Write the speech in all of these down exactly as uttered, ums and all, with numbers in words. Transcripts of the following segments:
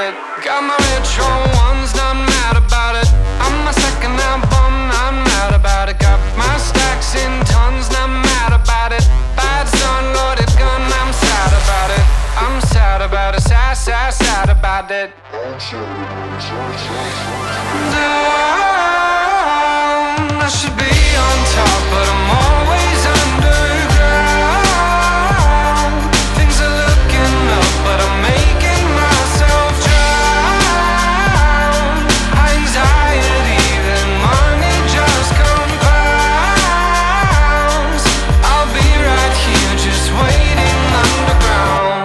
it. Got my retro ones, not mad about it. I'm my second album, not mad about it. Got my stacks in tons, not mad about it. Bad son, loaded gun, I'm sad about it. I'm sad about it, sad, sad, sad about it. Down, I should be on top, but I'm always underground. Things are looking up, but I'm making myself drown. Anxiety, then money just compounds. I'll be right here, just waiting underground.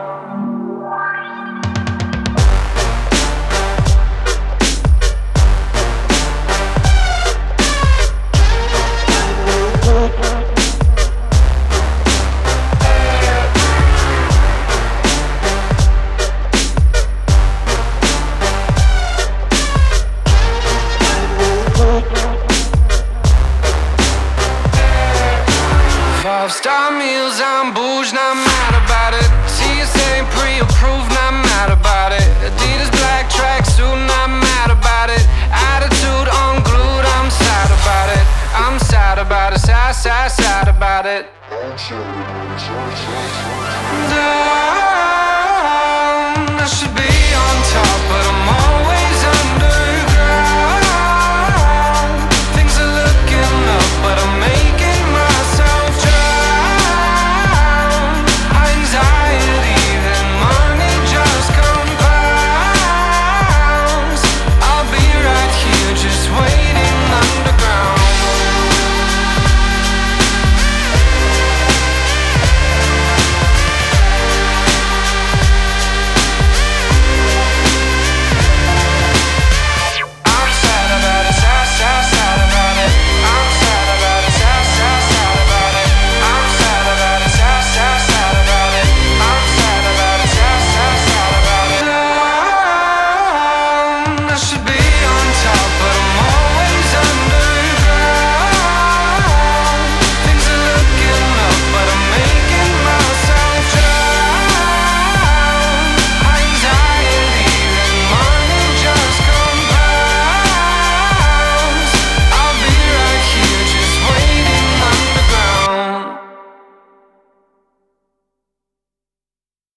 Five-star meals, I'm bougie, not mad about it. T S A pre-approved, not mad about it. Adidas black tracksuit, not mad about it. Attitude unglued, I'm sad about it. I'm sad about it, sad, sad, sad about it.